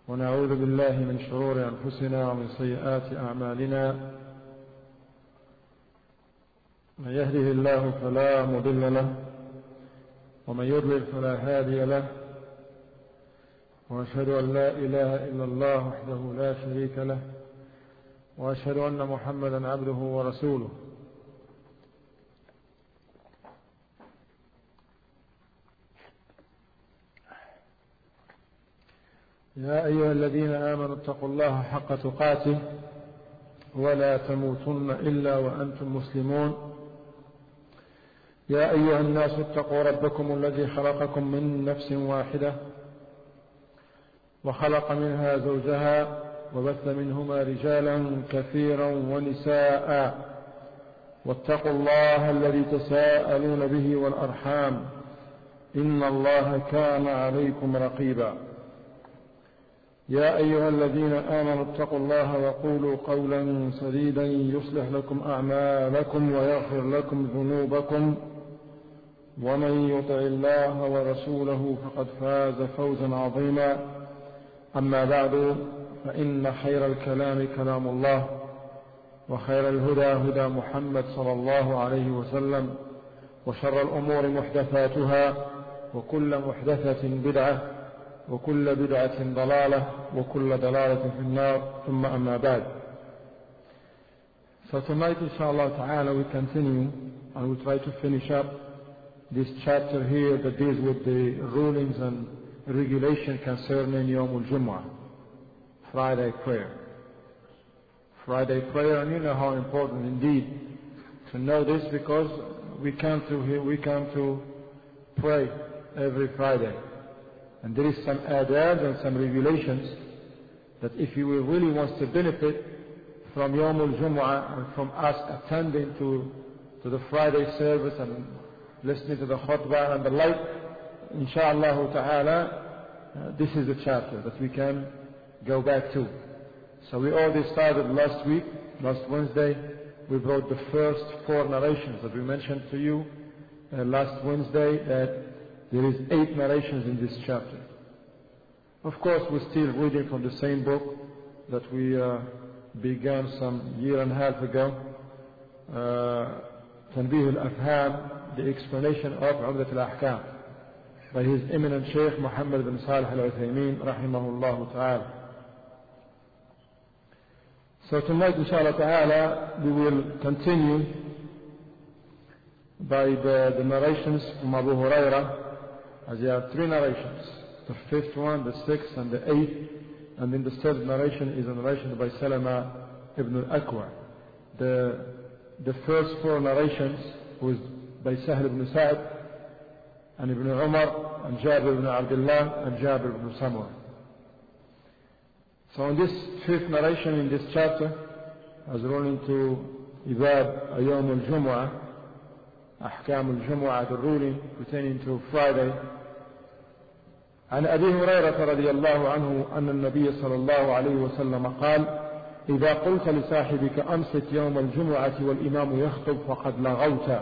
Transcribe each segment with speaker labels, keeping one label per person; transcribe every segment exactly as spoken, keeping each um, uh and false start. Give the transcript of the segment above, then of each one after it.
Speaker 1: ونعوذ بالله من شرور أنفسنا ومن سيئات أعمالنا. من يهده الله فلا مضل له ومن يضلل فلا هادي له، وأشهد أن لا إله إلا الله وحده لا شريك له، وأشهد أن محمدا عبده ورسوله. يا أيها الذين آمنوا اتقوا الله حق تقاته ولا تموتن إلا وأنتم مسلمون. يا أيها الناس اتقوا ربكم الذي خلقكم من نفس واحدة وخلق منها زوجها وبث منهما رجالا كثيرا ونساء، واتقوا الله الذي تساءلون به والأرحام إن الله كان عليكم رقيبا. يا أيها الذين آمنوا اتقوا الله وقولوا قولا سديدا يصلح لكم أعمالكم ويغفر لكم ذنوبكم، ومن يطع الله ورسوله فقد فاز فوزا عظيما. أما بعد، فإن خير الكلام كلام الله، وخير الهدى هدى محمد صلى الله عليه وسلم، وشر الأمور محدثاتها، وكل محدثة بدعة، وكل بدعة ضلالة، وكل ضلالة في النار. ثم أما بعد. So tonight, inshallah ta'ala, we continue and we try to finish up this chapter here that deals with the rulings and regulation concerning Yawm al-Jum'ah, Friday prayer. Friday prayer, and you know how important indeed to know this, because we come to here, we come to pray every Friday. And there is some adab and some regulations that if you really want to benefit from Yawm al-Jum'ah and from us attending to, to the Friday service and listening to the khutbah and the like, inshaAllah ta'ala, uh, this is the chapter that we can go back to. So we already started last week, last Wednesday. We brought the first four narrations that we mentioned to you uh, last Wednesday, that there is eight narrations in this chapter. Of course, we're still reading from the same book that we uh, began some year and a half ago, uh, Tanbih al-Afham, the explanation of Umdat al-Ahkam, by his eminent Shaykh Muhammad bin Salih al-Uthaymeen, rahimahullah ta'ala. So tonight, inshallah ta'ala, we will continue by the, the narrations from Abu Hurairah, as there are three narrations, the fifth one, the sixth, and the eighth, and then the third narration is a narration by Salama ibn al-Akwa. The, the first four narrations was by Sahl ibn Sa'd, and Ibn Umar, and Jabir ibn Abdullah, and Jabir ibn Samurah. So in this fifth narration in this chapter, as rolling to Ibad Yawm al-Jum'ah, أحكام الجمعة, the ruling pertaining to Friday. عن أبي هريرة رضي الله عنه أن النبي صلى الله عليه وسلم قال: إذا قلت لصاحبك أنصت يوم الجمعة والإمام يخطب فقد لغوت.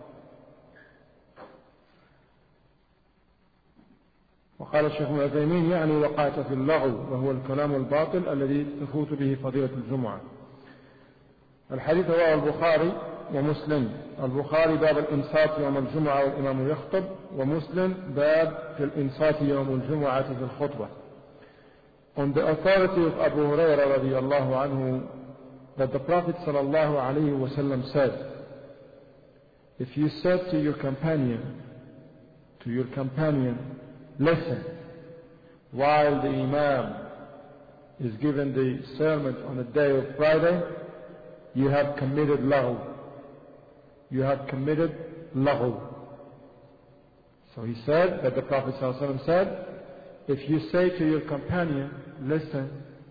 Speaker 1: وقال الشيخ ابن عثيمين: يعني وقعت في اللغو، وهو الكلام الباطل الذي تفوت به فضيلة الجمعة. الحديث رواه البخاري ومسلم. البخاري باب الإنصات يوم الجمعة والإمام يخطب، ومسلم باب في الإنصات يوم الجمعة في الخطبة. On the authority of Abu Hurairah radiyallahu anhu, that the Prophet sallallahu alayhi wa sallam said, if you said to your companion, to your companion, listen, while the Imam is given the sermon on the day of Friday, you have committed laghu. You have committed laghu. So he said that the Prophet ﷺ said, if you say to your companion, listen,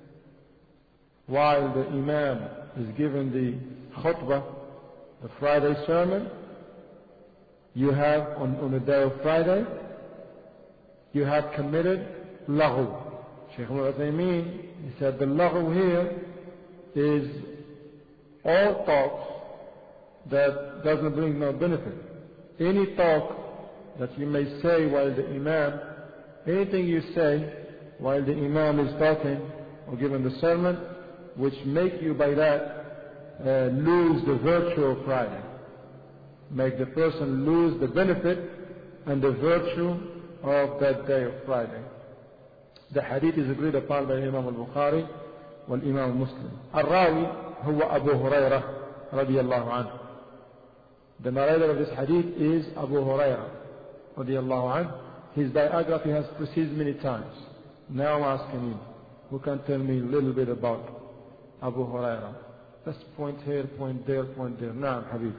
Speaker 1: while the Imam is given the khutbah, the Friday sermon, you have, on, on the day of Friday, you have committed laghu. Shaykh al-Uthaymeen, he said the laghu here is all talk that doesn't bring no benefit. Any talk that you may say while the Imam, anything you say while the Imam is talking or giving the sermon, which make you by that uh, lose the virtue of Friday. Make the person lose the benefit and the virtue of that day of Friday. The hadith is agreed upon by Imam al-Bukhari and Imam Muslim. Al-Rawi huwa Abu Hurairah radiyallahu anhu. The narrator of this hadith is Abu Hurairah radiyallahu anhu. His biography has preceded many times. Now I'm asking you, who can tell me a little bit about Abu Hurairah? Let's point here, point there, point there. Naam, Habib.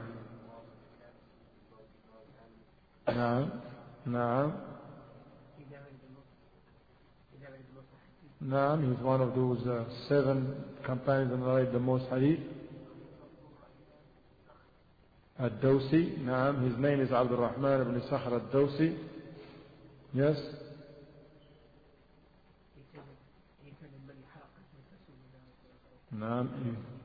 Speaker 1: Naam, naam. Naam, he's one of those uh, seven companions that narrate the most hadith. Ad-Dawsi, naam, his name is Abdul Rahman ibn Sakhr Ad-Dawsi. Yes? Naam.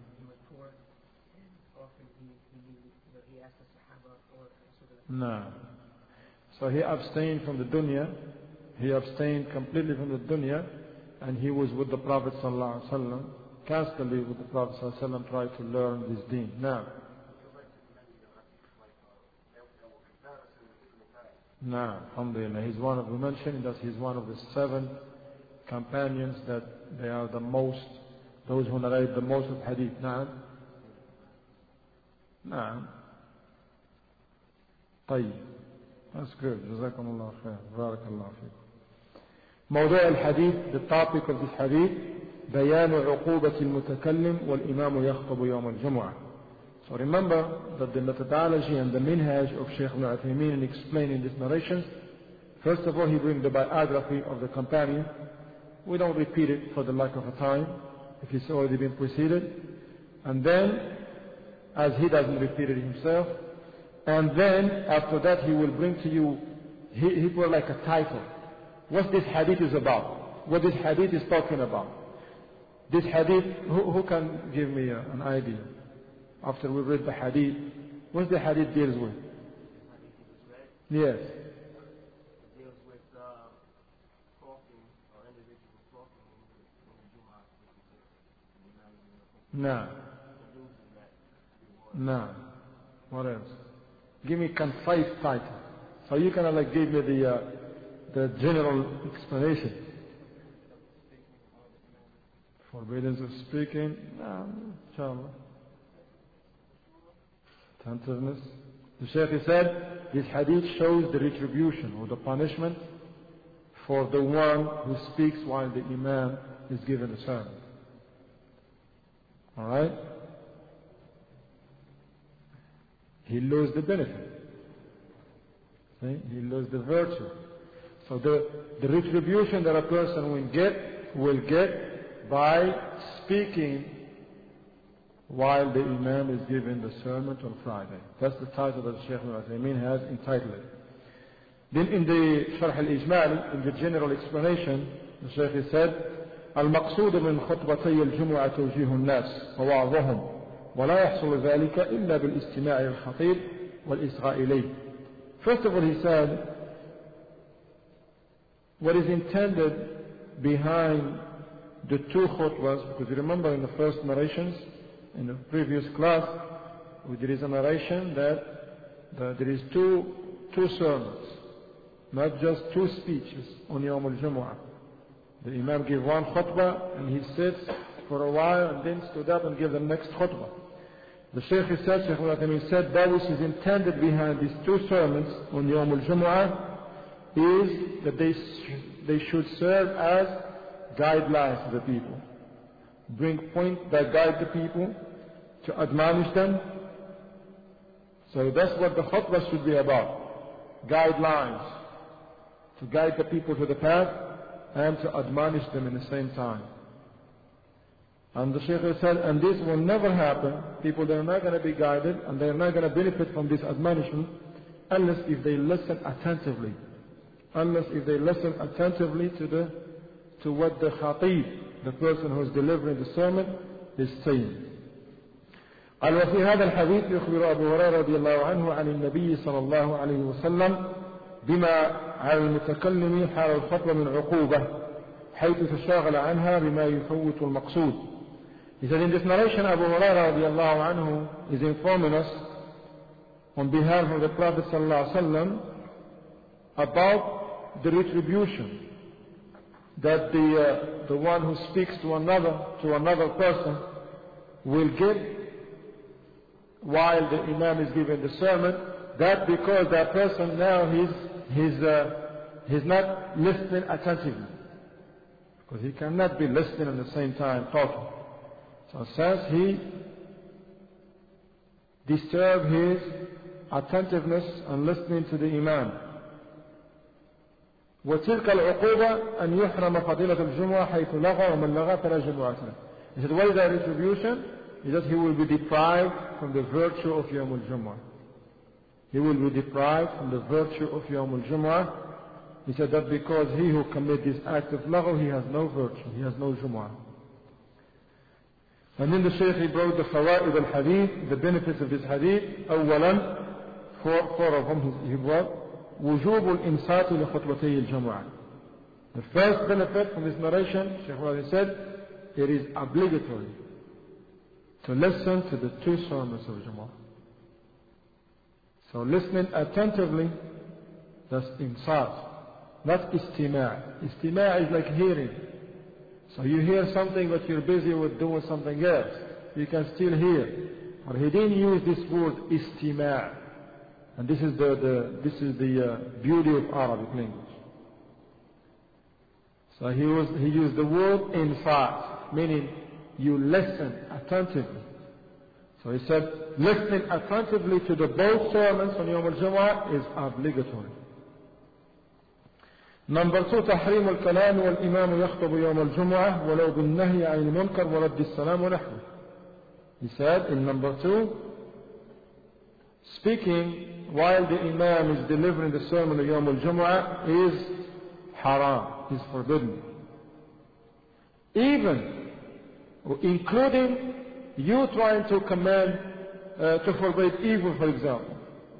Speaker 1: Naam. So he abstained from the dunya. He abstained completely from the dunya, and he was with the Prophet sallallahu alaihi wasallam, constantly with the Prophet sallallahu alaihi wasallam, trying to learn this deen. Now, now, alhamdulillah, he's one of, we mentioned that he's one of the seven companions that they are the most, those who narrate the most of hadith. Now, now, طيب. That's good. جزاكم الله خير. بارك الله فيكم. موضوع الحديث, the topic of this hadith, بيان عقوبة المتكلم والإمام يخطب يوم الجمعة. So remember that the methodology and the minhaj of Shaykh Ibn Uthaymeen in explaining these narrations, first of all he brings the biography of the companion. We don't repeat it for the lack of a time, if it's already been preceded. And then, as he doesn't repeat it himself, and then after that he will bring to you, he, he put like a title. What this hadith is about. What this hadith is talking about. This hadith, who, who can give me a, an idea? After we read the hadith, what the hadith deals with? Yes.
Speaker 2: It deals with uh, talking or individuals talking in the Jumu'ah.
Speaker 1: No. No. What else? Give me concise title. So you kind of like give me the uh, the general explanation. Forbiddance of speaking. No, inshallah. Attentiveness. The Shaykh said this hadith shows the retribution or the punishment for the one who speaks while the Imam is given the sermon. Alright? He loses the benefit. See? He loses the virtue. So the, the retribution that a person will get, will get by speaking while the Imam is giving the sermon on Friday. That's the title that Shaykh Ibn Uthaymeen has entitled it. Then in the Sharh al-Ijmali, in the general explanation, the Shaykh said, المقصود من خطبتي الجمعة توجيه الناس ووعظهم ولا يحصل ذلك إلا بالاستماع للخطيب والإصغاء إليه. First of all, he said, what is intended behind the two khutbahs, because you remember in the first narrations, in the previous class, there is a narration that, that there is two, two sermons, not just two speeches on Yawm al-Jumu'ah. The Imam gave one khutbah and he sits for a while and then stood up and gave the next khutbah. The Shaykh said, Shaykh Ibn Uthaymeen said, that which is intended behind these two sermons on Yawm al-Jumu'ah is that they, they should serve as guidelines to the people. Bring points that guide the people, to admonish them. So that's what the khutbah should be about. Guidelines. To guide the people to the path and to admonish them in the same time. And the Shaykh said, and this will never happen. People, they're not going to be guided and they're not going to benefit from this admonishment unless if they listen attentively. Unless if they listen attentively to the to what the khatib, the person who is delivering the sermon, is saying. قال وفي هذا الحديث يخبر أبو هريرة رضي الله عنه عن النبي صلى الله عليه وسلم بما على المتكلم حال الخطبة من عقوبة حيث تشاغل عنها بما يفوت المقصود. He said in this narration Abu Hurairah radiallahu anhu is informing us on behalf of the Prophet sallallahu alaihi wasallam about the retribution that the, uh, the one who speaks to another, to another person will get while the Imam is giving the sermon. That because that person now he's, he's, uh, he's not listening attentively. Because he cannot be listening at the same time talking. So it says he disturbed his attentiveness and listening to the Imam. وتلك العقوبة أن يحرم فضيلة الجمعة حيث لغى ومن لغى فلا جمعة له. He said, what is that retribution? He said he will be deprived from the virtue of Yawm al-Jum'ah. He will be deprived from the virtue of Yawm al-Jum'ah. He said that because he who commits this act of laghu, he has no virtue, he has no Jum'ah. And then the Shaykh he brought the fawaid al-hadith, the benefits of this hadith. أولا, four, four of them he brought. وجوب الإنصات لخطبتي الجمعة. The first benefit from this narration, Shaykh Wali said, it is obligatory to listen to the two sermons of Jumu'ah. So listening attentively, that's insat, not istima'. Istima' is like hearing. So you hear something but you're busy with doing something else. You can still hear. But he didn't use this word istima'. And this is the, the, this is the uh, beauty of Arabic language. So he, was, he used the word insat, meaning you listen attentively. So he said, listening attentively to the both sermons on Yawm al-Jumu'ah is obligatory. Number two, تحريم الكلام والإمام يخطب يوم الجمعة ولو بالنهي عن المنكر ورد السلام ونحوه. He said in number two, speaking while the Imam is delivering the sermon of Yawm al-Jumu'ah is haram, is forbidden. Even, including you trying to command, uh, to forbid evil, for example.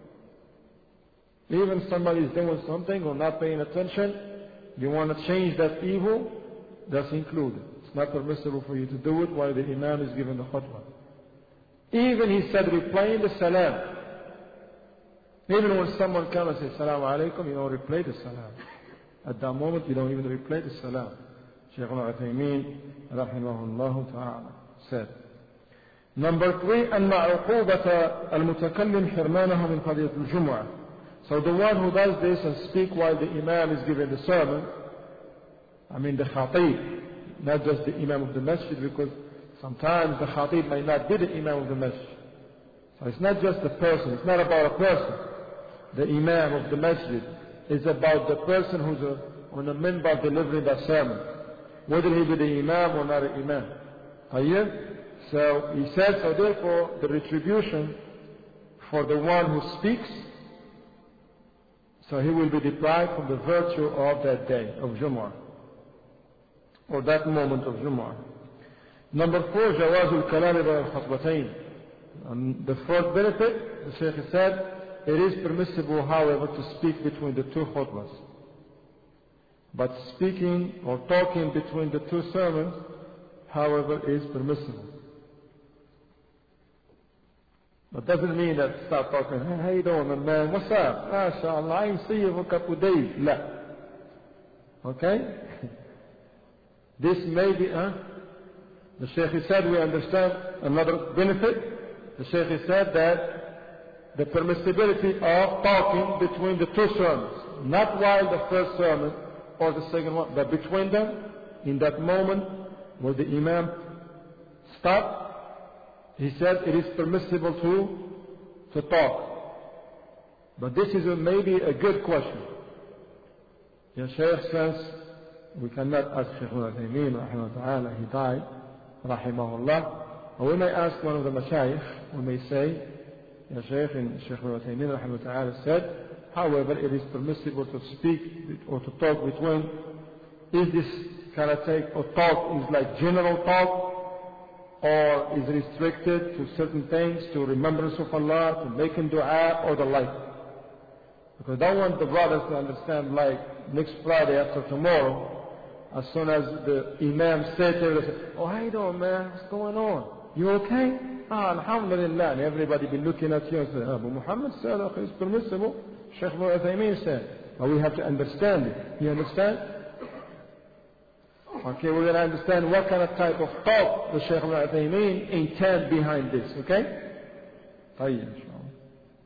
Speaker 1: Even somebody is doing something or not paying attention, you want to change that evil, that's included. It's not permissible for you to do it while the Imam is giving the khutbah. Even he said replying the salam. Even when someone comes and says Salaam alaikum, you don't reply the salam. At that moment you don't even reply the salam. Shaykh al-Uthaymeen rahimahullah ta'ala said. Number three, أن عقوبة المتكلم حرمانه من فضيلة الجمعة. So the one who does this and speak while the Imam is giving the sermon, I mean the khatib, not just the Imam of the masjid, because sometimes the khatib may not be the Imam of the masjid. So it's not just the person, it's not about a person. The Imam of the masjid is about the person who's a, on a minbar delivering that sermon, whether he be the Imam or not an Imam. Ayyah? So he says, so therefore the retribution for the one who speaks, so he will be deprived from the virtue of that day of Jumu'ah, or that moment of Jumu'ah. Number four, جواز الكلام بين الخطبتين. And the fourth benefit, the Shaykh said, it is permissible, however, to speak between the two khutbahs. But speaking or talking between the two sermons, however, is permissible. That doesn't mean that start talking, hey, how you doing, man? What's up? MashaAllah, I ain't see you for a couple of days. La. Okay? This may be, huh? The Shaykh said, we understand another benefit. The Shaykh said that the permissibility of talking between the two sermons, not while the first sermon or the second one, but between them, in that moment where the Imam stopped, he said it is permissible to, to talk. But this is a, maybe a good question. The Shaykh says, we cannot ask Shaykh al-Uthaymeen, rahimahullah, he died, rahimahullah. Or we may ask one of the mashayikh, we may say, Ya Shaykh, and Shaykh al-Uthaymeen, rahimahullah, said, however, it is permissible to speak or to talk between. Is this kind of take or talk is like general talk, or is restricted to certain things, to remembrance of Allah, to making dua, or the like? Because I don't want the brothers to understand like next Friday after tomorrow, as soon as the Imam said to her, oh, how you doing, man? What's going on? You okay? Ah, alhamdulillah. And everybody be looking at you and say, oh, but Muhammad said, okay, it's permissible. Shaykh Ibn Uthaymeen said. But we have to understand it. You understand? Okay, we're going to understand what kind of type of thought the Shaykh Ibn Uthaymeen intend behind this. Okay? طيب إن شاء الله.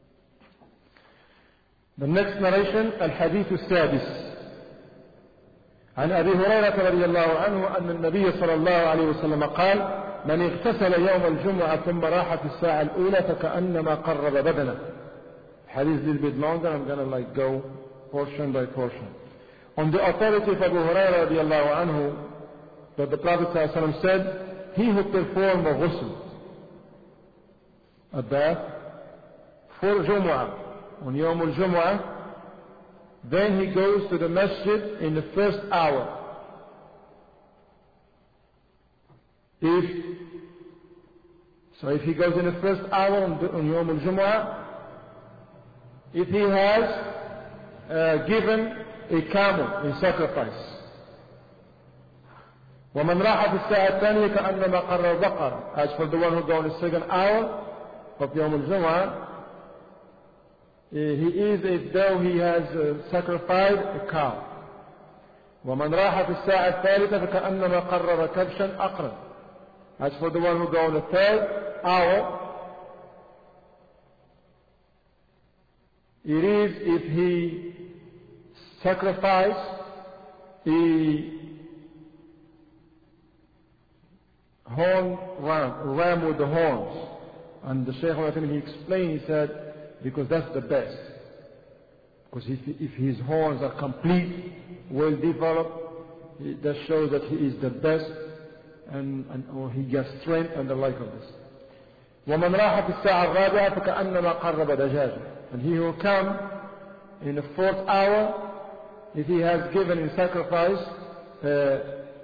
Speaker 1: The next narration, الحديث السادس. عن أبي هريرة رضي الله عنه أن النبي صلى الله عليه وسلم قال: من اغتسل يوم الجمعة ثم راح في الساعة الأولى فكأنما قرب بدنه. Hadith is a little bit longer. I'm going to like go portion by portion. On the authority of Abu Hurairah رضي الله عنه, that the Prophet ﷺ said, he who performed a ghusl, a bath, for Jumu'ah, on Yawm al-Jumu'ah, then he goes to the masjid in the first hour. If so, if he goes in the first hour on, on Yawm al-Jumu'ah, if he has uh, given a camel in sacrifice. وَمَنْ رَاحَ فِي السَّاعَةِ الثَّانِيَةِ كَأَنَّمَا قَرَّ بَقَرَ. As for the one who goes in the second hour of Yawm al-Jumu'ah, he is as though he has uh, sacrificed a cow. وَمَنْ رَاحَ فِي السَّاعَةِ الثَّالِثَةِ فَكَأَنَّمَا قَرَّرَ كَبْشًا أَقْرًا. As for the one who goes in the third hour, it is if he sacrificed a horn ram, ram with the horns. And the Shaykh, when he explained, he said, because that's the best. Because if, if his horns are complete, well developed, that shows that he is the best, and, and or he gets strength and the like of this. وَمَنْ رَاحَ فِي السَّاعَةِ الرَّابِعَةِ فَكَأَنَّمَا قَرَّبَ دَجَاجًا. And he will come in the fourth hour, if he has given in sacrifice uh,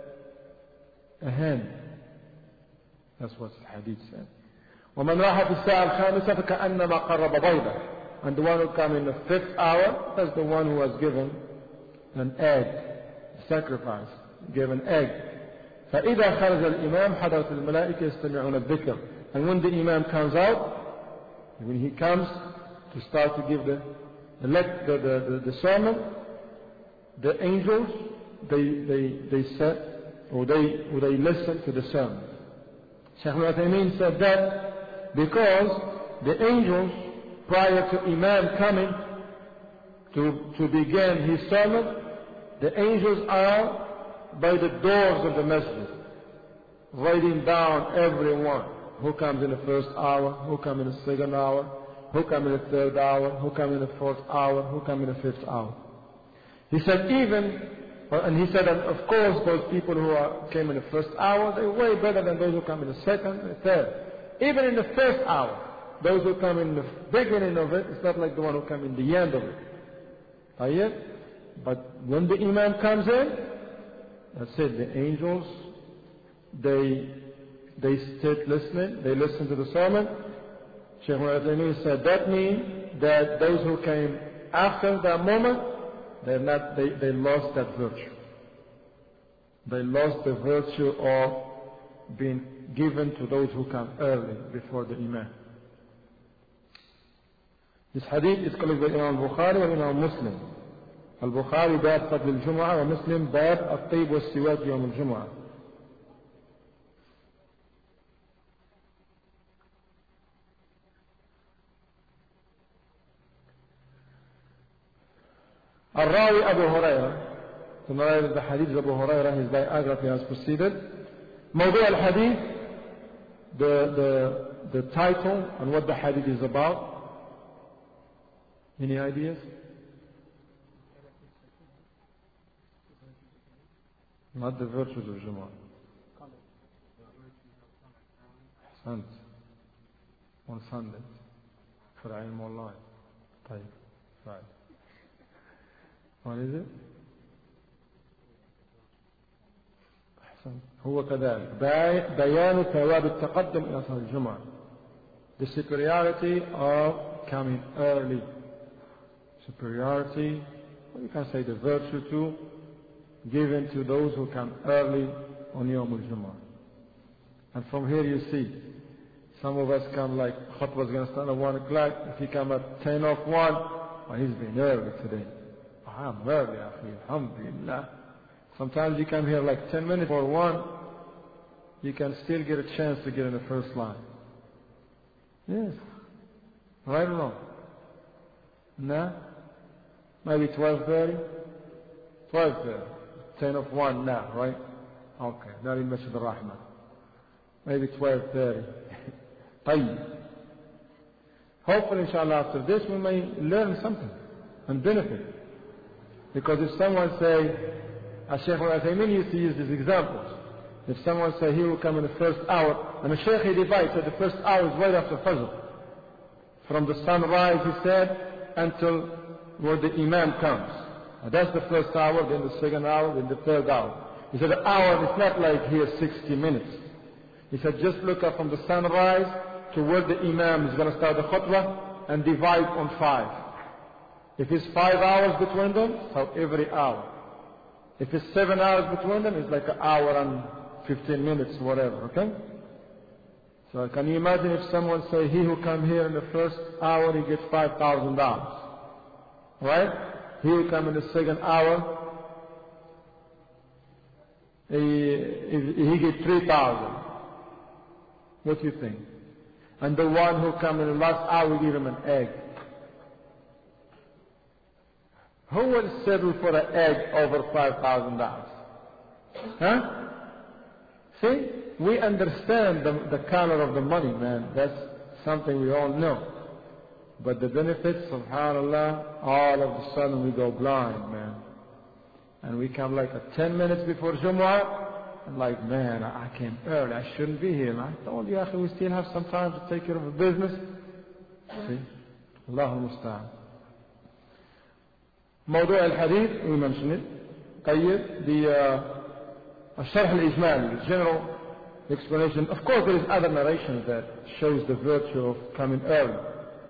Speaker 1: a hen. That's what the hadith said. وَمَنْ رَاحَ فِي السَّاعَةِ الْخَامِسَةِ فَكَأَنَّمَا قَرَّبَ بَيْضًا. And the one who comes in the fifth hour, that's the one who has given an egg, sacrifice, given egg. فَإِذَا خَرَجَ الْإِمَامِ حَضَرَتِ الْمَلَائِكَةِ يَسْتَمِعُونَ الذِّكْرَ. And when the Imam comes out, when he comes to start to give the the, the, the, the sermon, the angels, they, they, they said, or they, or they listen to the sermon. Shaykh Ibn Uthaymeen said that because the angels, prior to Imam coming to, to begin his sermon, the angels are by the doors of the masjid, writing down everyone who comes in the first hour, who comes in the second hour, who comes in the third hour, who comes in the fourth hour, who comes in the fifth hour. He said even, and he said that of course those people who are, came in the first hour, they're way better than those who come in the second and third. Even in the first hour, those who come in the beginning of it, it's not like the one who comes in the end of it. Are you? But when the Imam comes in, that's it, the angels, they, they sit listening, they listen to the sermon. Shaykh Ibn Uthaymeen said that means that those who came after that moment, they're not, they, they lost that virtue. They lost the virtue of being given to those who come early before the Imam. This hadith is collected by Imam Bukhari and Imam Muslim. Al-Bukhari bab Fadl al-Jum'ah, and Muslim bab At-Tayyib wa Siwak Yawm al-Jum'ah. الراوي أبو هريرة. The narrator of the hadith is Abu Hurairah. His biography has proceeded. موضوع الحديث, the, the, the title and what the hadith is about. Any ideas? Not the virtues of Jumu'ah. أحسنت. On Sunday. For علم الله. طيب. Right. What is it? أحسن. هو كذلك بيان ثواب التقدم إلى صلاة الجمعة. The superiority of coming early. Superiority, or you can say the virtue to given to those who come early on Yawm al-Jumu'ah. And from here you see, some of us come like, khutbah is going to start at one o'clock. If he come at ten of one, well, he's been early today. Oh, I'm early, akhi, alhamdulillah. Sometimes you come here like ten minutes or one, you can still get a chance to get in the first line. Yes. Right or wrong? No? Maybe twelve thirty? twelve thirty. ten of one now, right? Okay. Not in Masjid al-Rahman. Maybe twelve thirty. طيب. Hopefully, inshallah, after this we may learn something and benefit. Because if someone say, as Shaykh al-Uthaymeen used to use these examples, if someone say he will come in the first hour, and the Shaykh he divides that the first hour is right after Fajr. From the sunrise, he said, until where the Imam comes. And that's the first hour, then the second hour, then the third hour. He said the hour is not like here sixty minutes. He said just look up from the sunrise to where the Imam is going to start the khutbah and divide on five. If it's five hours between them, so every hour. If it's seven hours between them, it's like an hour and fifteen minutes, whatever, okay? So can you imagine if someone say, he who come here in the first hour, he gets five thousand dollars. Right? He will come in the second hour, he, he, he gets three thousand. What do you think? And the one who come in the last hour, we give him an egg. Who will settle for an egg over five thousand dollars? Huh? See? We understand the, the color of the money, man. That's something we all know. But the benefits, subhanAllah, all of a sudden we go blind, man. And we come like a ten minutes before Jumu'ah, and like, man, I came early. I shouldn't be here. And I told you, we still have some time to take care of the business. See? Allahu Musta'an. موضوع الحديث we mentioned it. طيب, the uh, الشرح الإجمالي, the general explanation. Of course, there is other narration that shows the virtue of coming early.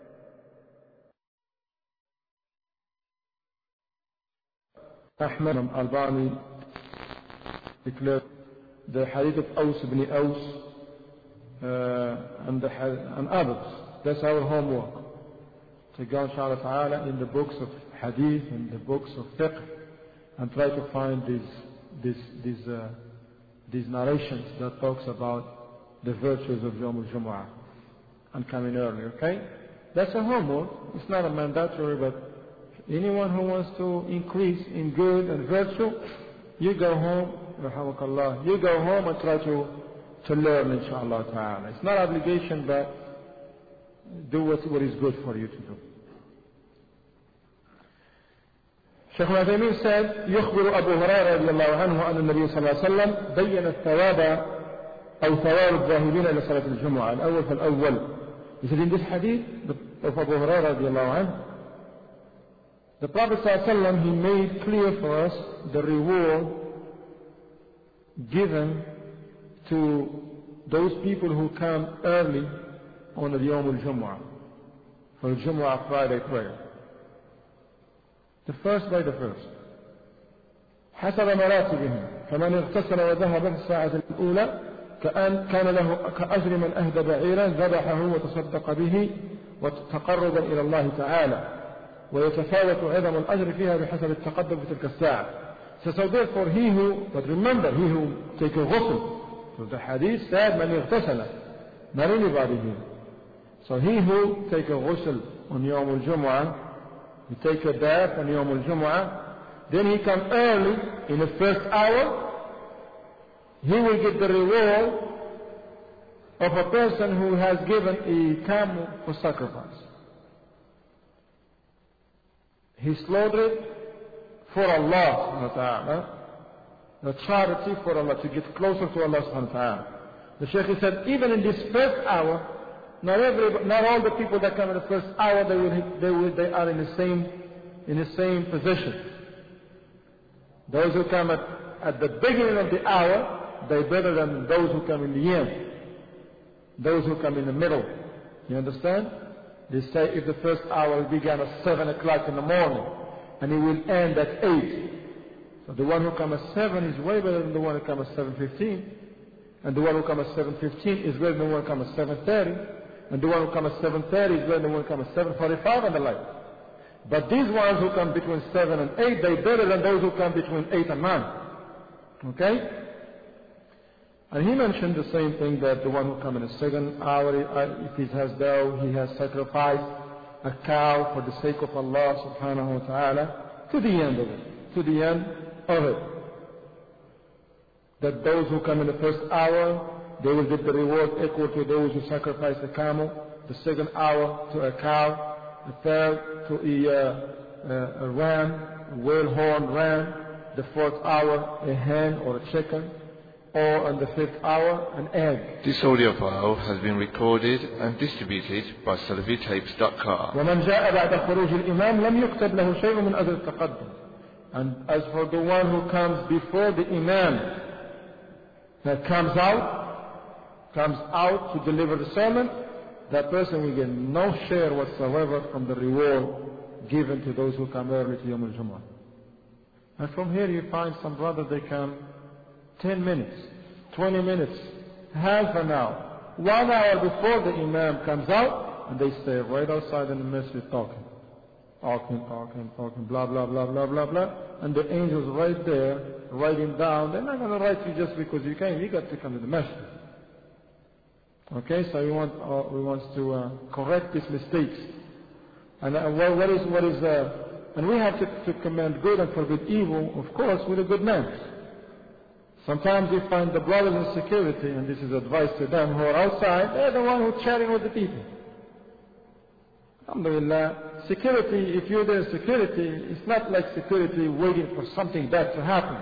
Speaker 1: Ahmad al-Albani declared the hadith of Aus ibn Aus uh, and, the, and others. That's our homework. To go, inshallah ta'ala, in the books of hadith, in the books of fiqh, and try to find these, these, these, uh, these narrations that talks about the virtues of Yawm al-Jumu'ah and coming early, okay? That's a homework. It's not a mandatory, but anyone who wants to increase in good and virtue, you go home, rahamakallah, you go home and try to, to learn, inshallah ta'ala. It's not obligation, but do what, what is good for you to do. Shaykh al-Uthaymeen said, يخبر أبو هريرة رضي الله عنه أن النبي صلى الله عليه وسلم بين الثواب أو ثواب الذاهبين إلى صلاة الجمعة الأول فالأول. He said in this hadith of Abu Hurairah رضي الله عنه, the Prophet صلى الله عليه وسلم, he made clear for us the reward given to those people who come early on the Yawm al-Jumu'ah, for the Jumu'ah Friday prayer. The first by the first. حسب مراتبهم فمن اغتسل وذهب في الساعة الأولى كأن كان له كأجر من أهدى بعيرا ذبحه وتصدق به وتقربا إلى الله تعالى ويتفاوت عظم الأجر فيها بحسب التقدم في تلك الساعة. So, so therefore he who, but remember, he who take a ghusl, so the hadith said من اغتسل, not anybody here. So he who take a ghusl on Yawm al-Jumu'ah, he take a bath on Yawm al-Jumu'ah, then he come early in the first hour, he will get the reward of a person who has given a camel for sacrifice. He slaughtered for Allah subhanahu wa ta'ala, the charity for Allah, to get closer to Allah subhanahu wa ta'ala. The Shaykh said, even in this first hour, not every, not all the people that come in the first hour, they will, they will, they are in the same, in the same position. Those who come at, at the beginning of the hour, they're better than those who come in the end. Those who come in the middle. You understand? They say if the first hour began at seven o'clock in the morning, and it will end at eight. So the one who comes at seven is way better than the one who comes at seven fifteen. And the one who comes at seven fifteen is better than the one who comes at seven thirty. And the one who comes at seven thirty is better than the one who comes at seven forty-five and the like. But these ones who come between seven and eight, they're better than those who come between eight and nine. Okay? And he mentioned the same thing, that the one who comes in the second hour, if he has dough, he has sacrificed a cow for the sake of Allah subhanahu wa ta'ala, to the end of it. To the end of it. That those who come in the first hour, they will get the reward equal to those who sacrifice a camel. The second hour to a cow. The third to a, uh, a ram, a whale-horned ram. The fourth hour a hen or a chicken. Or in the fifth hour an egg.
Speaker 3: This audio file has been recorded and distributed by Salafi Tapes dot com.
Speaker 1: ومن جاء بعد خروج الإمام لم يكتب له شيء من أجل التقدم. And as for the one who comes before the Imam, that comes out, comes out to deliver the sermon, that person will get no share whatsoever from the reward given to those who come early to Yom al-Jumu'ah. And from here you find some brothers, they come ten minutes, twenty minutes, half an hour, one hour before the Imam comes out, and they stay right outside in the masjid talking. Talking, talking, talking, blah, blah, blah, blah, blah, blah. And the angels right there, writing down. They're not going to write you just because you came. You got to come to the masjid. Okay, so we want, uh, we want to uh, correct these mistakes. And uh, what, what is, what is, uh, and we have to, to command good and forbid evil, of course, with a good manners. Sometimes you find the brothers in security, and this is advice to them who are outside, they're the one who's chatting with the people. Alhamdulillah, security, if you're there in security, it's not like security waiting for something bad to happen.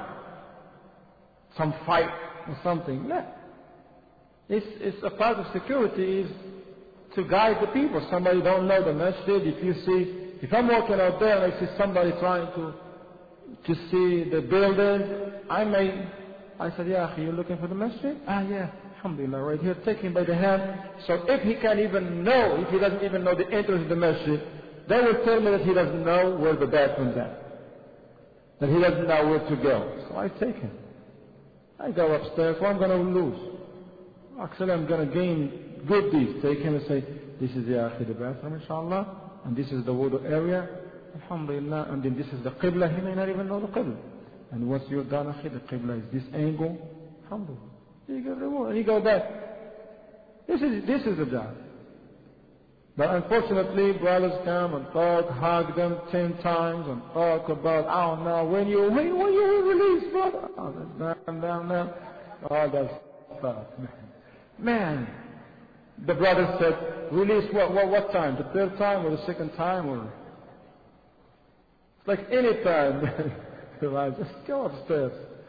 Speaker 1: Some fight or something. No. It's, it's a part of security is to guide the people. Somebody don't know the masjid. If you see, if I'm walking out there and I see somebody trying to, to see the building, I may, I said, yeah, you're looking for the masjid? Ah, yeah. Alhamdulillah, right here, take him by the hand. So if he can't even know, if he doesn't even know the entrance of the masjid, they will tell me that he doesn't know where the bathroom's at. That he doesn't know where to go. So I take him. I go upstairs, what I'm going to lose? Actually, I'm going to gain good deeds. Take him and say, this is the akhir, the bathroom, inshallah, and this is the wudu area, alhamdulillah, and then this is the qibla. He may not even know the qibla. And once you're done, akhir, the qibla is this angle, alhamdulillah. You get reward, and you go back. This is, this is the job. But unfortunately, brothers come and talk, hug them ten times, and talk about, oh no, when you, when, when you release, brother. Oh, down, down, down. Oh, that's stuff. Man, the brother said, release what, what, what time? The third time or the second time? Or it's like any time. Just go upstairs.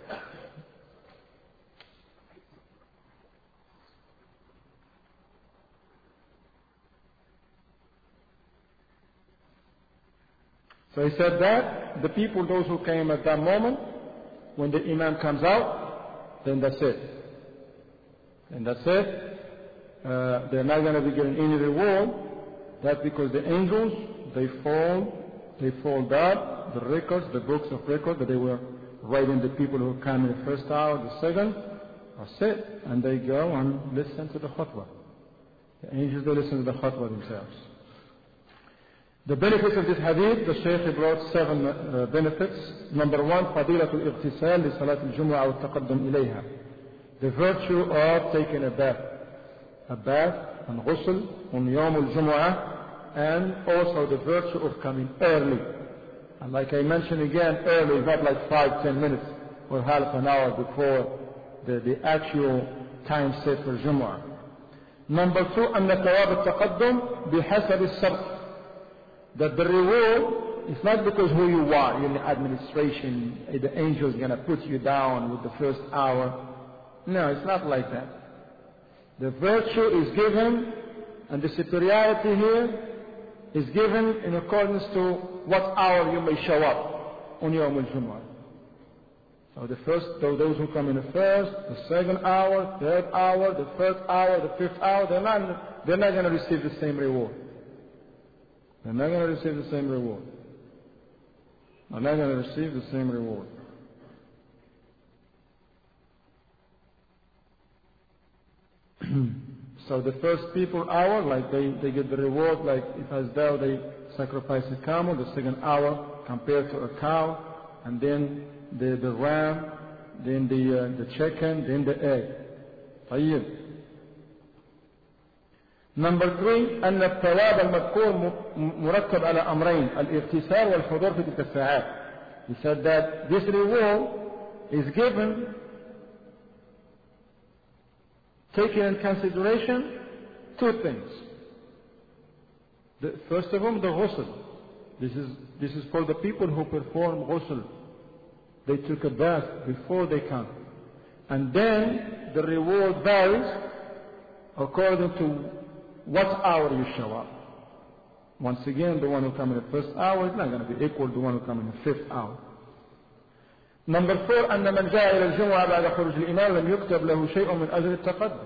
Speaker 1: So he said that the people, those who came at that moment, when the Imam comes out, then that's it. And that's it. Uh, they're not going to be getting any reward. That's because the angels, they fall, they fold up the records, the books of records that they were writing the people who come in the first hour, the second, or sit, and they go and listen to the khutbah. The angels, they listen to the khutbah themselves. The benefits of this hadith, the Shaykh brought seven uh, benefits. Number one, فضيلة الاغتسال لصلاة الجمعة والتقدم إليها. The virtue of taking a bath. A bath and ghusl on Yom al-Jumu'ah, and also the virtue of coming early. And like I mentioned again, early is not like five, ten minutes or half an hour before the, the actual time set for Jumu'ah. Number two, أن ثواب التقدم بحسب السبق. That the reward is not because who you are, you're in the administration, the angel is going to put you down with the first hour. No, it's not like that. The virtue is given, and the superiority here is given in accordance to what hour you may show up on Yom al-Jumu'ah. So the first, those who come in the first, the second hour, third hour, the first hour, the fifth hour, they're not, they're not going to receive the same reward. They're not going to receive the same reward. They're not going to receive the same reward. So the first people hour, like they, they get the reward, like if as though they sacrifice a camel, the second hour compared to a cow, and then the, the ram, then the, uh, the chicken, then the egg. طيب. Number three, أن الثواب المذكور مركب على أمرين الاغتسال والحضور في تلك الساعات. He said that this reward is given taking in consideration two things. The, first of all, the ghusl. This is, this is for the people who perform ghusl. They took a bath before they come. And then the reward varies according to what hour you show up. Once again, the one who comes in the first hour is not going to be equal to the one who comes in the fifth hour. Number four, أن من جاء إلى الجمعة بعد خروج الإمام لم يكتب له شيء من أجل التقدم.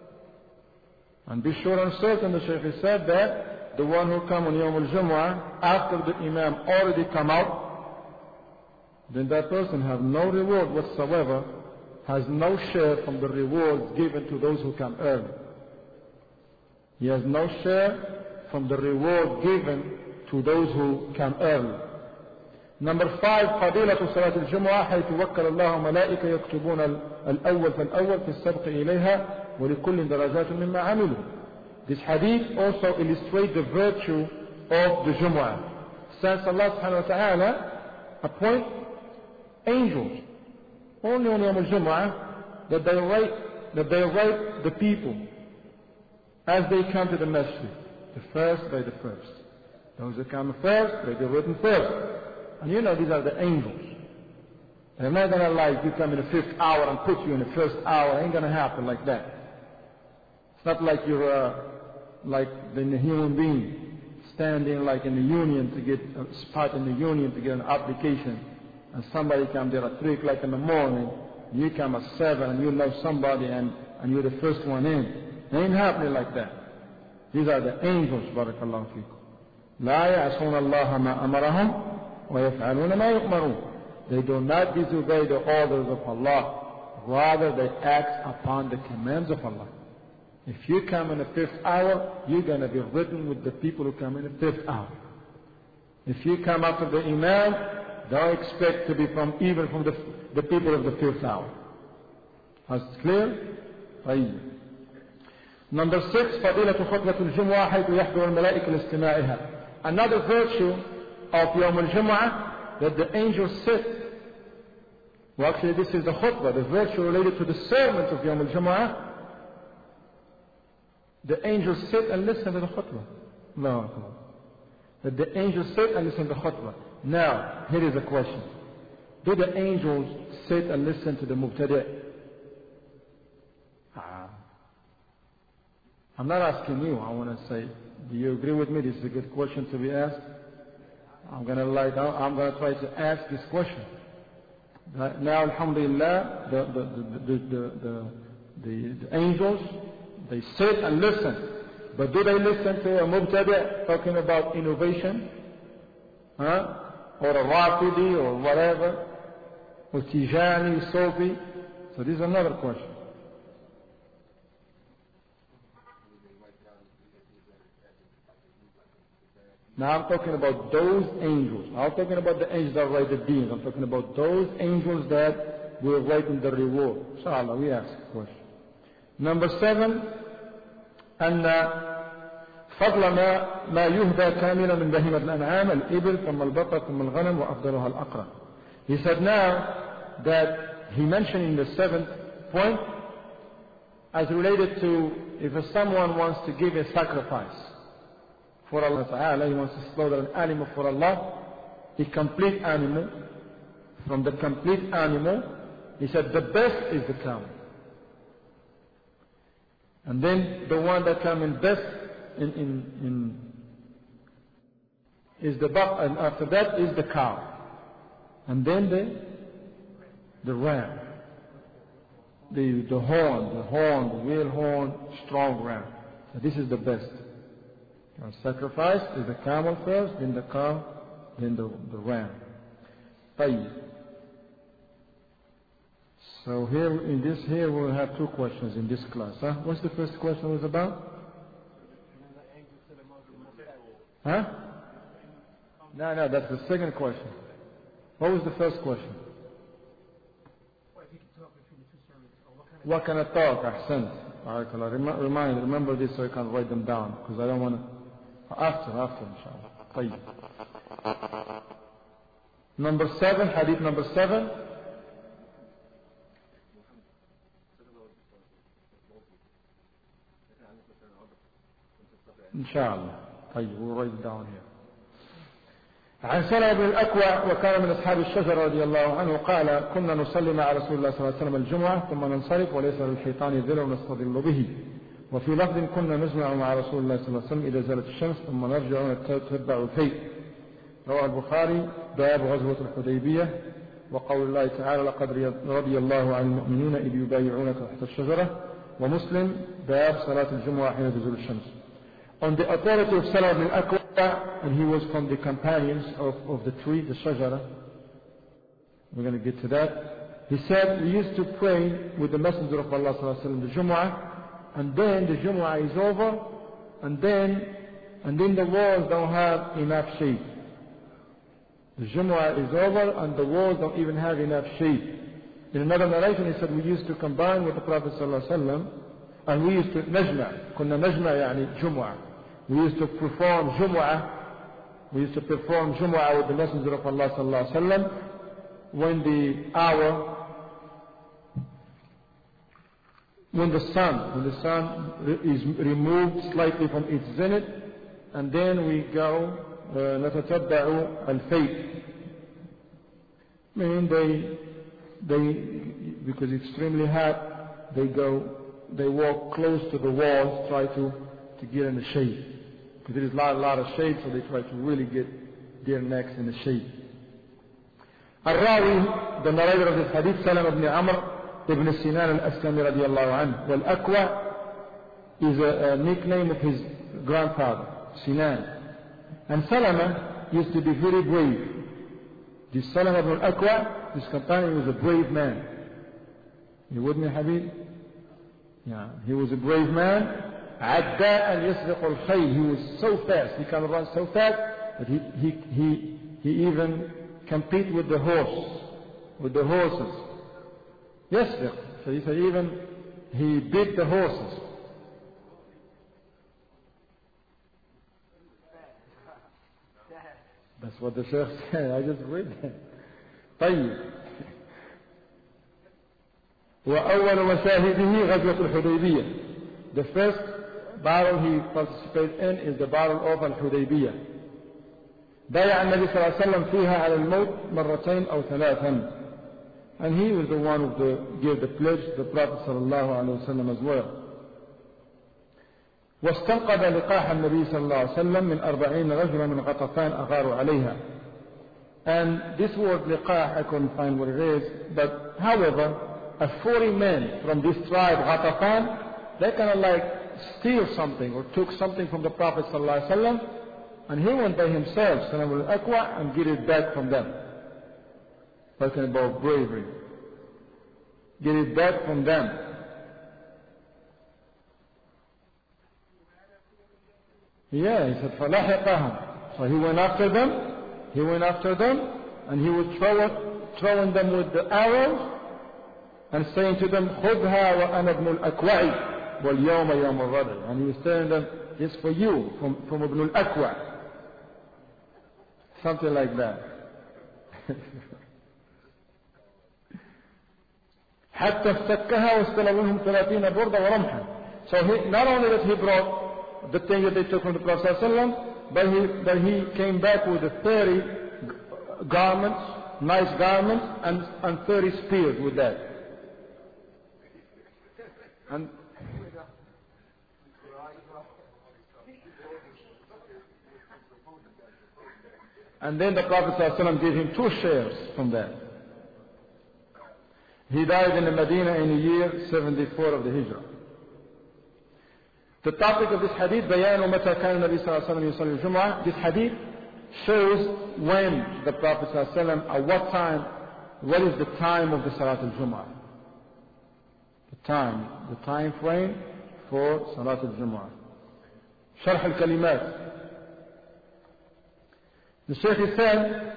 Speaker 1: And be sure and certain, the Shaykh said that the one who comes on Yawm al-Jumu'ah after the Imam already come out, then that person has no reward whatsoever, has no share from the rewards given to those who come early. He has no share from the reward given to those who come early. Number five, فضيلة صلاة الجمعة حيث وكل الله ملائكة يكتبون الأول فالأول في السبق إليها ولكل درجات مما عملوا. This hadith also illustrates the virtue of the Jumu'ah. Since Allah subhanahu wa ta'ala appoint angels only on Yawm al-Jumu'ah that they write, that they write the people as they come to the masjid. The first by the first. Those who come first, they get written first. And you know these are the angels. They're not going to like you come in the fifth hour and put you in the first hour. It ain't going to happen like that. It's not like you're uh, like the human being standing like in the union to get a spot in the union to get an application. And somebody comes there at three o'clock in the morning. You come at seven and you know somebody and, and you're the first one in. It ain't happening like that. These are the angels, barakallahu fikum. لا يعصون الله ما أمرهم ويفعلون ما يؤمرون. They do not disobey the orders of Allah. Rather, they act upon the commands of Allah. If you come in the fifth hour, you're going to be written with the people who come in the fifth hour. If you come after the Imam, don't expect to be from even from the, the people of the fifth hour. Is it clear? طيب. Number six, فضيلة خطبة الجمعة حيث يحضر الملائكة لاستماعها. Another virtue of Yawm al-Jumu'ah that the angels sit. Well, actually, this is the khutbah, the virtue related to the sermons of Yawm al-Jumu'ah. The angels sit and listen to the khutbah. No, that the angels sit and listen to the khutbah. Now, here is a question: do the angels sit and listen to the mubtadi'? Ah. I'm not asking you. I want to say, do you agree with me? This is a good question to be asked. I'm going to like, I'm going to try to ask this question. Now, alhamdulillah, the, the, the, the, the, the, the angels, they sit and listen. But do they listen to a mubtadi' talking about innovation? Huh? Or a Rafidi or whatever? Or Tijani, Sofi? So this is another question. Now I'm talking about those angels. I'm talking about the angels that write the deeds. I'm talking about those angels that will write in the reward. Inshallah, we ask a question. Number seven, أن فضل ما ما يهدى كاملا من بهيمة الأنعام الإبل ثم البقر ثم الغنم وأفضلها الأقرى. He said now that he mentioned in the seventh point as related to if someone wants to give a sacrifice for Allah Ta'ala, he wants to slaughter an animal for Allah, a complete animal. From the complete animal, he said the best is the camel. And then the one that comes in best in, in, in is the buck, and after that is the cow. And then the the ram. The the horn, the horn, the real horn, strong ram. So this is the best. Our sacrifice is the camel first, then the cow, then the, the ram. طيب. So here, in this here, we'll have two questions in this class. Huh? What's the first question was about? Huh? No, no, that's the second question. What was the first question? What kind of talk? Ahsan. Barakallah. Rem- Remind, remember this so you can write them down, because I don't want to. After, after, inshallah. طيب. Number seven, hadith number seven. Inshallah. طيب, we'll write it down here. عن سلمة بن الأكوع وكان من أصحاب الشجرة رضي الله عنه قال كنا نصلي مع رسول الله صلى الله عليه وسلم الجمعة ثم ننصرف وليس للحيطان ذل نستظل به وفي لفظ كنا نجمع مع رسول الله صلى الله عليه وسلم إذا زالت الشمس ثم نرجع ونتبع الفيء. رواه البخاري باب غزوة الحديبية وقول الله تعالى لقد رضي الله عن المؤمنين إذ يبايعونك تحت الشجرة ومسلم باب صلاة الجمعة حين تزول الشمس. On the authority of Salah ibn al-Aqwa, and he was from the companions of, of the tree, the shajara. We're going to get to that. He said, we used to pray with the Messenger of Allah sallallahu alaihi wasallam, the Jumu'ah, and then the Jumu'ah is over, and then, and then the walls don't have enough shade. The Jumu'ah is over, and the walls don't even have enough shade. In another narration, he said, we used to combine with the Prophet sallallahu alaihi wasallam, and we used to najma. كنا نجمع يعني جمعة. We used to perform Jumu'ah. We used to perform Jumu'ah with the Messenger of Allah sallallahu alaihi wasallam when the hour, when the sun, when the sun is removed slightly from its zenith, and then we go نتتبع الفيء. Meaning they, they, because it's extremely hot, they go, they walk close to the walls, try to, to get in the shade. Because there is a lot, a lot of shade, so they try to really get their necks in the shade. Al-Rawi, the narrator of this hadith, Salam ibn Amr ibn Sinan al-Aslami radiyallahu anhu. Wal-Aqwa is a, a nickname of his grandfather, Sinan. And Salama used to be very brave. This Salam ibn al-Aqwa, his companion, was a brave man. You with me, Habib? Yeah, he was a brave man. عداء يسبق الخيل. He was so fast. He can run so fast that he he he he even compete with the horse, with the horses. يسبق. So he said even he beat the horses. That's what the Sheikh said. I just read that. طيب. وأول مشاهده غزوة الحديبية. The first battle he participated in is the battle of Al-Hudaybiyah. بايع النبي صلى الله عليه وسلم فيها على الموت مرتين أو ثلاثا. And he was the one who gave the pledge to the Prophet صلى الله عليه وسلم as well. واستنقذ لقاح النبي صلى الله عليه وسلم من أربعين رجلا من غطفان أغاروا عليها. And this word liqah, I couldn't find what it is, but however, a forty men from this tribe, Ghatafan, they kind of like steal something or took something from the Prophet sallallahu alaihi wasallam, and he went by himself, Salam al-Aqwa, and get it back from them. Talking about bravery. Get it back from them. Yeah, he said, فَلَحِقَهُمْ. So he went after them, he went after them, and he was throwing, throwing them with the arrows, and saying to them, خُذْهَا وَأَنَا ابْنُ الْأَكْوَعِ وَالْيَوْمَ يَوْمُ الرَّدْعِ. And he was telling them, this for you, from, from Ibn al-Aqwa. Something like that. حتى افتكها واستلى منهم ثلاثين بردة ورمحا. So he, not only that he brought the thing that they took from the Prophet ﷺ, but he, but he came back with the thirty garments, nice garments, and, and thirty spears with that. And And then the Prophet ﷺ gave him two shares from that. He died in Medina in the year seventy-four of the Hijrah. The topic of this hadith, بيان متى كان النبي صلى الله عليه وسلم يصلي الجمعة. This hadith shows when the Prophet ﷺ, at what time, what is the time of the Salat al-Jum'ah. time, the time frame for Salat al-Jumu'ah. Sharh al-Kalimat. The Shaykh said,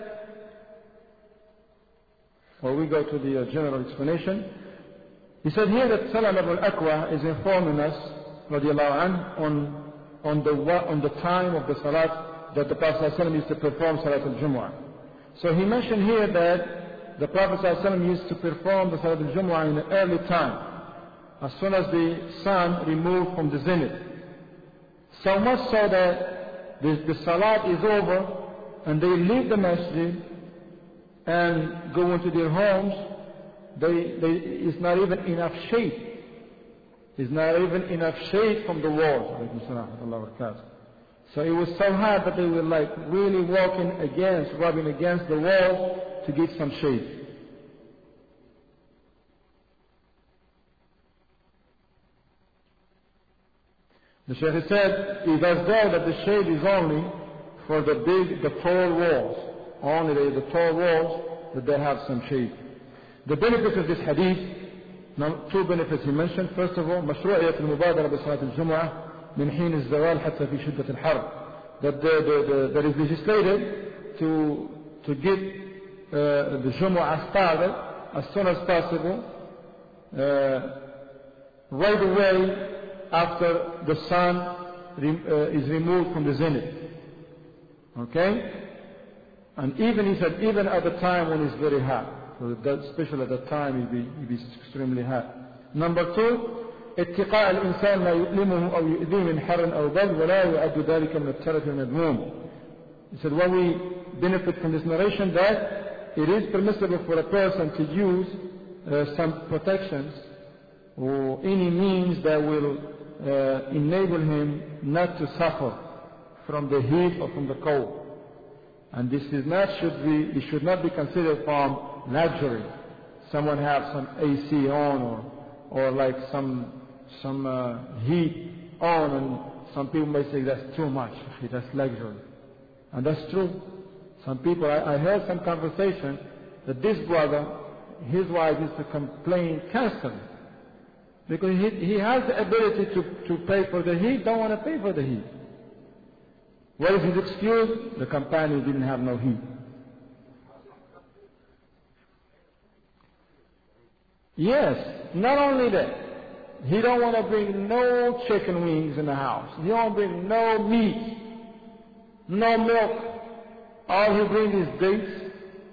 Speaker 1: or we go to the uh, general explanation. He said here that Salam ibn al-Aqwa is informing us, radiallahu anh, on, on, the, on the time of the Salat that the Prophet ﷺ used to perform Salat al-Jumu'ah. So he mentioned here that the Prophet ﷺ used to perform the Salat al-Jumu'ah in the early time, as soon as the sun removed from the zenith. So much so that the, the Salat is over and they leave the masjid and go into their homes. They, they, it's not even enough shade. It's not even enough shade from the walls. So it was so hard that they were like really walking against, rubbing against the wall to get some shade. The Shaykh said, it is as though that the shade is only for the big, the tall walls. Only the, the tall walls that they have some shade. The benefits of this hadith, now two benefits he mentioned. First of all, مشروعية المبادرة بصلاة الجمعة من حين الزوال حتى في شدة الحر. That the, the, the, that is legislated to, to get uh, the Jumu'ah started as soon as possible, uh, right away after the sun re, uh, is removed from the zenith. Okay? And even, he said, even at the time when it's very hot. So that, especially at the time it be, it be extremely hot. Number two, اتقاء الإنسان ما يؤلمه أو يؤذيه من حر أو برد ولا يعد ذلك من الترف المذموم. He said, what we benefit from this narration, that it is permissible for a person to use uh, some protections or any means that will uh, enable him not to suffer from the heat or from the cold. And this is not should be it should not be considered from luxury. Someone have some A C on or or like some some uh, heat on, and some people may say that's too much, that's luxury. And that's true. Some people, I, I heard some conversation that this brother, his wife used to complain constantly because he, he has the ability to, to pay for the heat, don't want to pay for the heat. What is his excuse? The companion didn't have no heat. Yes, not only that, he don't want to bring no chicken wings in the house. He don't bring no meat, no milk. All he brings is dates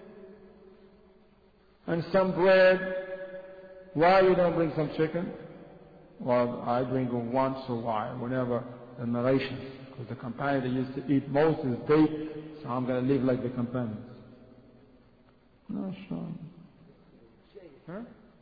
Speaker 1: and some bread. Why you don't bring some chicken? Well, I bring it once a while, whenever the narrations. Because the companion that used to eat most is date, so I'm going to live like the companions. No, sure. Huh?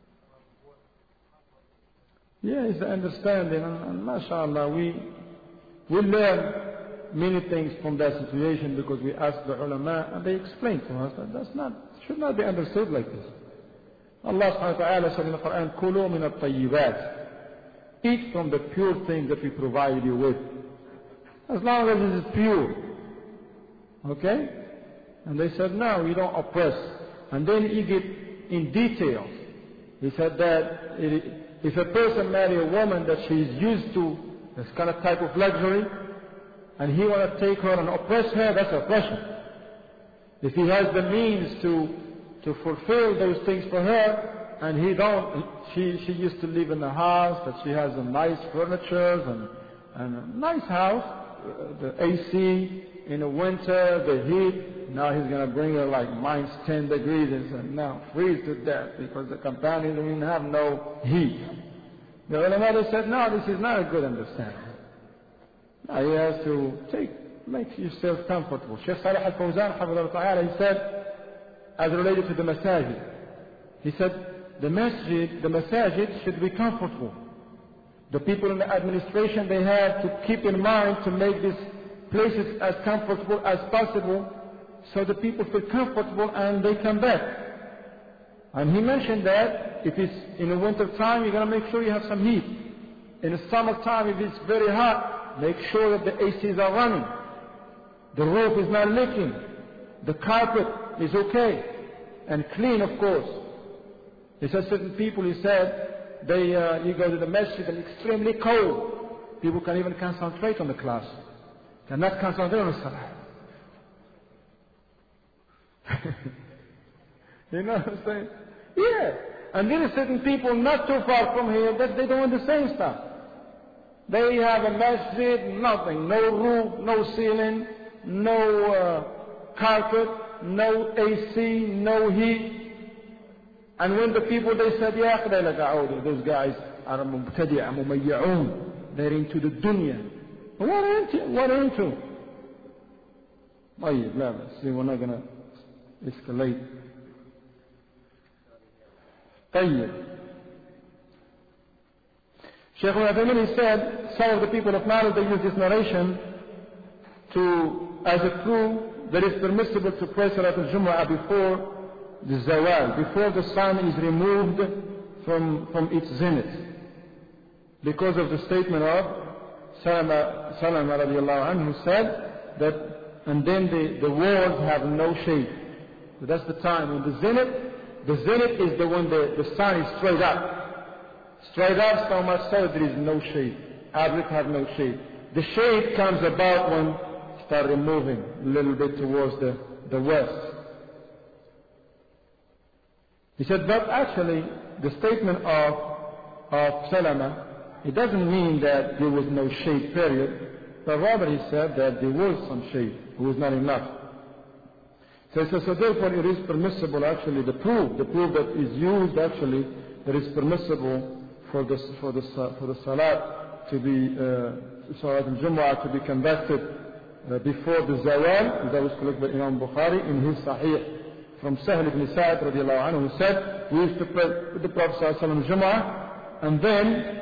Speaker 1: Yeah, it's the understanding, and, and mashallah, we, we learn many things from that situation because we ask the ulama and they explain to us that that's not, should not be understood like this. Allah subhanahu wa ta'ala said in the Quran, كُلُوا مِنَ الطَّيِّبَاتِ. Eat from the pure things that we provide you with. As long as it is pure. Okay? And they said, no, you don't oppress. And then he get in detail. He said that it, if a person marry a woman that she is used to this kind of type of luxury, and he want to take her and oppress her, that's oppression. If he has the means to to fulfill those things for her, and he don't, she she used to live in a house that she has a nice furniture and and a nice house, the A C in the winter, the heat. Now he's going to bring her like minus ten degrees and say, now freeze to death because the companion didn't have no heat. The ulama said, no, this is not a good understanding. Now he has to take, make yourself comfortable. Shaykh Salih al-Fawzan, Hafidhahullah Ta'ala, he said, as related to the masajid, he said, the masjid, the masajid should be comfortable. The people in the administration, they have to keep in mind to make these places as comfortable as possible so the people feel comfortable and they come back. And he mentioned that if it's in the winter time, you're going to make sure you have some heat. In the summertime, if it's very hot, make sure that the A Cs are running. The roof is not leaking. The carpet is okay and clean, of course. He said certain people, he said, they, uh, you go to the masjid and extremely cold. People can even concentrate on the class. Cannot concentrate on the salah. You know what I'm saying? Yeah. And there are certain people not too far from here that they don't the same stuff. They have a masjid, nothing, no roof, no ceiling, no uh, carpet, no A C, no heat. And when the people, they said, Ya akhi, those guys are mubtadi'a, mumayyi'un. They're into the dunya. What are into? What are into? طيب لا بس see, we're not going to escalate. طيب. Shaykh al-Uthaymeen, he said, some of the people of knowledge, they use this narration to, as a proof that it's permissible to pray Salat al-Jumu'ah before the zawal, before the sun is removed from, from its zenith. Because of the statement of Salama, Salama radiallahu anhu, who said that, and then the, the walls have no shade. So that's the time when the zenith, the zenith is the one the, the sun is straight up. Straight up so much so there is no shade. Others have no shade. The shade comes about when start removing a little bit towards the, the west. He said, but actually the statement of, of Salama, it doesn't mean that there was no shade period, but rather he said that there was some shade. It was not enough. So, so, so therefore it is permissible actually, the proof, the proof that is used actually, that is permissible for the, for the, for the Salat to be, uh, Salat al-Jumu'ah to be conducted uh, before the Zawal, that was collected by Imam Bukhari in his Sahih. From Sahl ibn Sa'id radiallahu anhu, who said, we used to pray with the Prophet sallallahu alaihi wasallam Jumu'ah, and then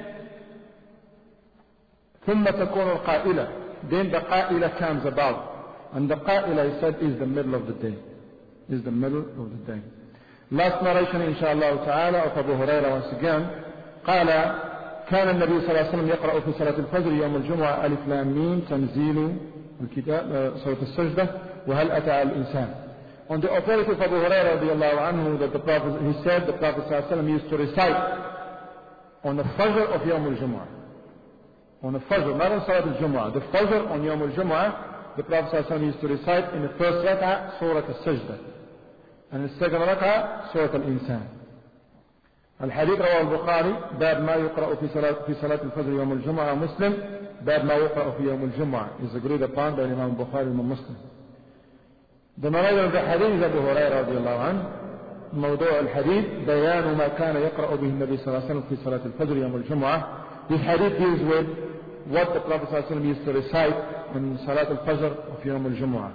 Speaker 1: ثم تكون القائلة, then the قائلة comes about, and the قائلة, he said, is the middle of the day, is the middle of the day. Last narration inshallah ta'ala of Abu Hurairah once again, قال كان النبي صلى الله عليه وسلم يقرأ في صلاة الفجر يوم الجمعة ألف لام ميم تنزيل الكتاب سورة السجدة وهل أتى على الإنسان. On the authority of Abu Hurairah radiallahu anhu, that the Prophet, he said the Prophet sallallahu alaihi wasallam used to recite on the Fajr of Yawm al-Jumu'ah. On the Fajr, not on Salat al-Jumu'ah. The Fajr on Yawm al-Jumu'ah, the Prophet sallallahu alaihi wasallam used to recite in the first rak'ah Surah al-Sajdah, and in the second rak'ah Surah al-Insan. الحديث رواه البخاري باب ما يقرأ في صلاة في صلاة الفجر يوم الجمعة. مسلم باب ما يقرأ في يوم الجمعة is agreed upon by Imam Bukhari and Muslim. The narrator of the hadith is Abu Hurairah رضي الله عنه. موضوع الحديث بيان ما كان يقرأ به النبي صلى الله عليه وسلم في صلاة الفجر يوم الجمعة. This hadith deals with what the Prophet صلى الله عليه وسلم used to recite in Salat al-Fajr of يوم الجمعة.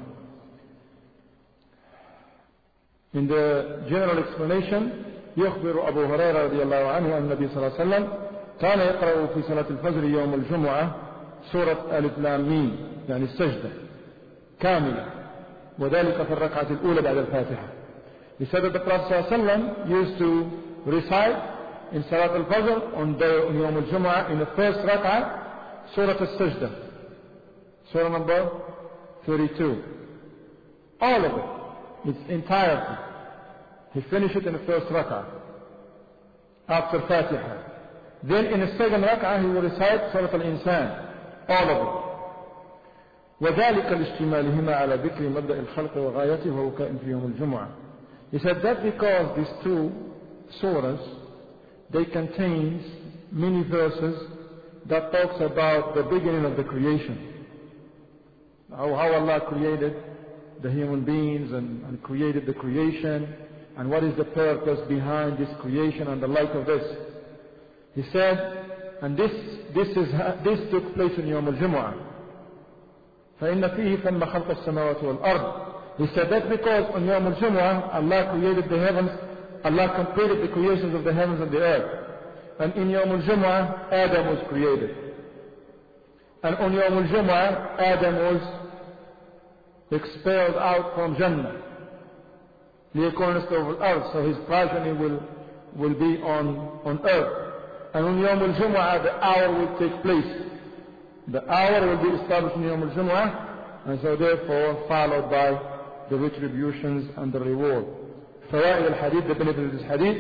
Speaker 1: In the general explanation, يخبر أبو هريرة رضي الله عنه أن النبي صلى الله عليه وسلم كان يقرأ في صلاة الفجر يوم الجمعة سورة ألف لام ميم يعني السجدة كاملة وذلك في الركعة الأولى بعد الفاتحة. He said that the Prophet صلى الله عليه وسلم used to recite in Salat al-Fajr on, the, on يوم الجمعة in the first rak'ah Surah al-Sajdah, Surah number thirty-two. All of it, its entirety. He finished it in the first rak'ah after Fatiha. Then in the second rak'ah he will recite Surah al-Insan, all of it. وذلك لاشتمالهما على ذكر مبدأ الخلق وغايته وهو كائن في يوم الجمعة. He said that because these two surahs, they contain many verses that talks about the beginning of the creation. How, how Allah created the human beings and, and created the creation, and what is the purpose behind this creation and the like of this. He said, and this this is this took place in Yawm al-Jumu'ah. فإن فيه ثم خلق السماوات والأرض. He said that because on Yawm al-Jumu'ah Allah created the heavens, Allah completed the creations of the heavens and the earth. And in Yawm al-Jumu'ah Adam was created. And on Yawm al-Jumu'ah Adam was expelled out from Jannah. ليكون over earth, so his progeny will will be on on earth. And on Yawm al-Jumu'ah the hour will take place. The hour will be established in Yawm al-Jumu'ah, and so therefore followed by the retributions and the reward. فوائد الحديث, the benefit of this hadith,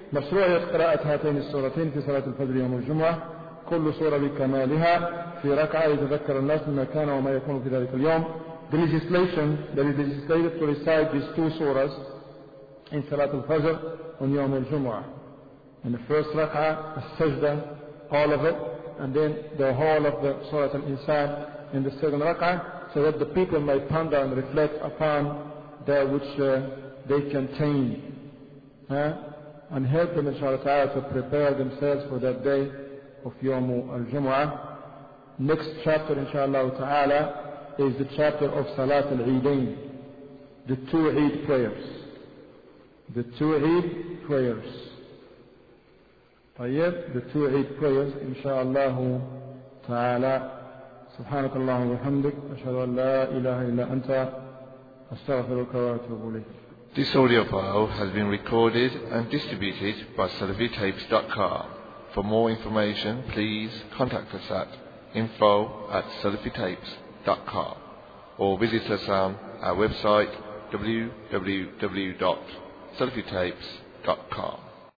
Speaker 1: مشروعية قراءة هاتين السورتين في صلاة الفجر يوم الجمعة، كل سورة بكمالها في ركعة يتذكر الناس بما كان وما يكون في ذلك اليوم. The legislation that is legislated to recite these two surahs in Salat al-Fajr on Yawm al-Jum'ah. In the first rak'ah, as-sajda, all of it, and then the whole of the Surah al-Insan in the second rak'ah, so that the people may ponder and reflect upon that which uh, they contain, huh? and help them, inshallah ta'ala, to prepare themselves for that day of Yawm al-Jum'ah. Next chapter, inshallah ta'ala, is the chapter of Salat al-Eidain, the two Eid prayers. The two Eid prayers. طيب, the two Eid prayers, inshallah ta'ala. سبحانك اللهم وبحمدك أشهد أن لا إله إلا أنت أستغفرك وأتوب إليك.
Speaker 3: This audio file has been recorded and distributed by Salafi Tapes dot com. For more information, please contact us at info at Salafi Tapes dot com or visit us on our website w w w dot salafi tapes dot com.